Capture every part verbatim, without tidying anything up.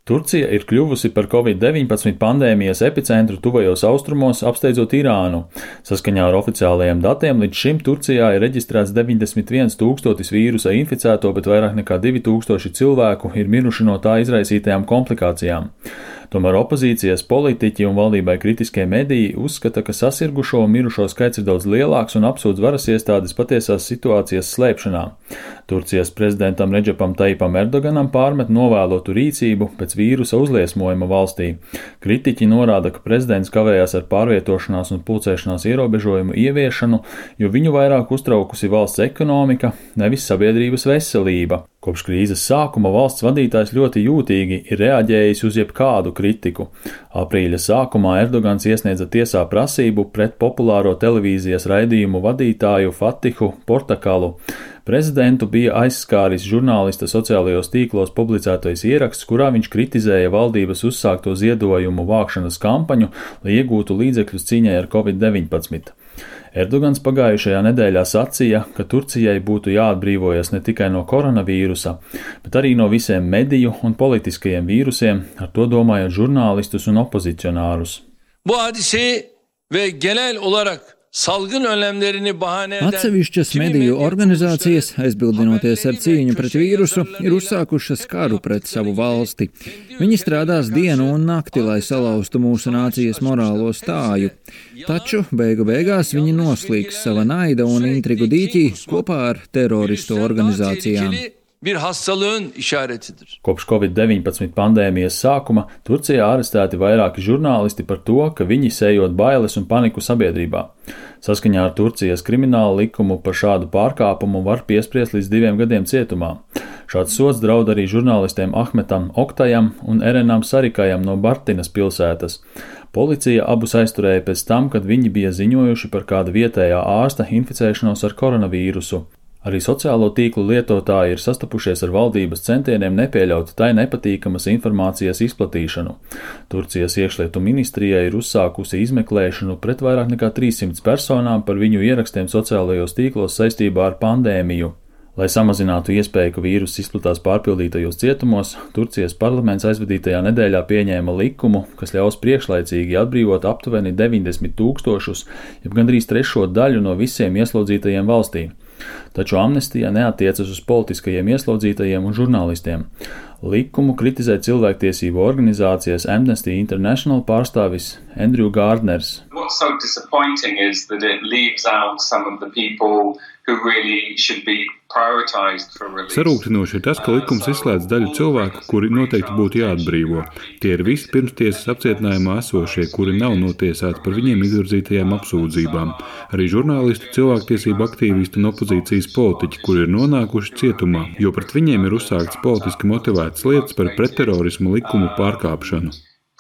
Turcija ir kļuvusi par covid deviņpadsmit pandēmijas epicentru tuvajos austrumos, apsteidzot Irānu. Saskaņā ar oficiālajiem datiem līdz šim Turcijā ir reģistrēts deviņdesmit viens tūkstotis vīrusa inficēto, bet vairāk nekā divi tūkstoši cilvēku ir miruši no tā izraisītajām komplikācijām. Tomēr opozīcijas politiķi un valdībai kritiskie mediji uzskata, ka sasirgušo un mirušo skaits ir daudz lielāks un apsūdz varas iestādes patiesās situācijas slēpšanā. Turcijas prezidentam Redžepam Tajipam Erdoganam pārmet novēlotu rīcību pēc vīrusa uzliesmojuma valstī. Kritiķi norāda, ka prezidents kavējās ar pārvietošanās un pulcēšanās ierobežojumu ieviešanu, jo viņu vairāk uztraukusi valsts ekonomika, nevis sabiedrības veselība. Kopš krīzes sākuma valsts vadītājs ļoti jūtīgi ir reaģējis uz jebkādu kritiku. Aprīļa sākumā Erdogans iesniedza tiesā prasību pret populāro televīzijas raidījumu vadītāju Fatihu Portakalu. Prezidentu bija aizskāris žurnālista sociālajos tīklos publicētais ieraksts, kurā viņš kritizēja valdības uzsākto ziedojumu vākšanas kampaņu, lai iegūtu līdzekļus cīņai ar covid deviņpadsmit. Erdogans pagājušajā nedēļā sacīja, ka Turcijai būtu jāatbrīvojas ne tikai no koronavīrusa, bet arī no visiem mediju un politiskajiem vīrusiem, ar to domājot žurnālistus un opozicionārus. Bu hadiseyi ve genel olarak salgın önlemlerini bahane eden Atsevišķas mediju organizācijas, aizbildinoties ar cīņu pret vīrusu, ir uzsākušas karu pret savu valsti. Viņi strādās dienu un nakti, lai salauztu mūsu nācijas morālo stāju. Taču beigu beigās viņi noslīgs sava naida un intrigu dīķī kopā ar teroristu organizācijām. bir hastalığın işaretidir. Kopš covid deviņpadsmit pandēmijas sākuma Turcijā arestēti vairāki žurnālisti par to, ka viņi sējot bailes un paniku sabiedrībā. Saskaņā ar Turcijas kriminālu likumu par šādu pārkāpumu var piespriest līdz diviem gadiem cietumā. Šāds sods draud arī žurnālistiem Ahmetam Oktajam un Erenam Sarikajam no Bartinas pilsētas. Policija abus aizturēja pēc tam, kad viņi bija ziņojuši par kāda vietējā ārsta inficēšanos ar koronavīrusu. Arī sociālo tīklu lietotāji ir sastapušies ar valdības centieniem nepieļaut tai nepatīkamas informācijas izplatīšanu. Turcijas iekšlietu ministrija ir uzsākusi izmeklēšanu pret vairāk nekā trīssimts personām par viņu ierakstiem sociālajos tīklos saistībā ar pandēmiju. Lai samazinātu iespēju, ka vīruss izplatās pārpildītajos cietumos, Turcijas parlaments aizvadītajā nedēļā pieņēma likumu, kas ļaus priekšlaicīgi atbrīvot aptuveni deviņdesmit tūkstošus, jeb gandrīz trešo daļu no visiem ieslodzītajiem valstī. Taču amnestija neatiecas uz politiskajiem ieslodzītajiem un žurnālistiem. Likumu kritizē cilvēktiesību organizācijas Amnesty International pārstāvis Andrew Gardners. What's so disappointing is that it leaves out some of the people who really should be prioritized for release. Sarūktinoši ir tas, ka likums izslēdz daļu cilvēku, kuri noteikti būtu jāatbrīvo. Tie ir visi pirmstiesas apcietinājumā esošie, kuri nav notiesāti par viņiem izvirzītajām apsūdzībām. Arī žurnālisti, cilvēktiesību aktīvisti un opozīcijas politiķi, kuri ir nonākuši cietumā, jo pret viņiem ir uzsāktas politiski motivētas lietas par pretterorismu likumu pārkāpšanu.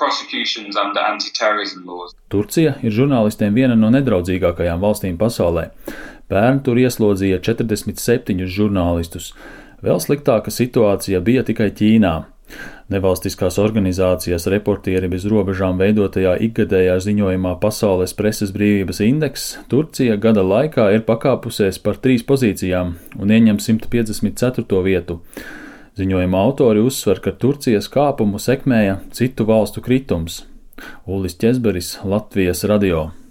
Turcija ir žurnālistiem viena no nedraudzīgākajām valstīm pasaulē. Pērn tur ieslodzīja četrdesmit septiņus žurnālistus. Vēl sliktāka situācija bija tikai Ķīnā. Nevalstiskās organizācijas Reportieri bez robežām veidotajā ikgadējā ziņojumā Pasaules preses brīvības indeks Turcija gada laikā ir pakāpusies par trīs pozīcijām un ieņem simt piecdesmit ceturto vietu. Ziņojuma autori uzsver, ka Turcijas kāpumu sekmēja citu valstu kritums. Ulis Ķezberis, Latvijas radio.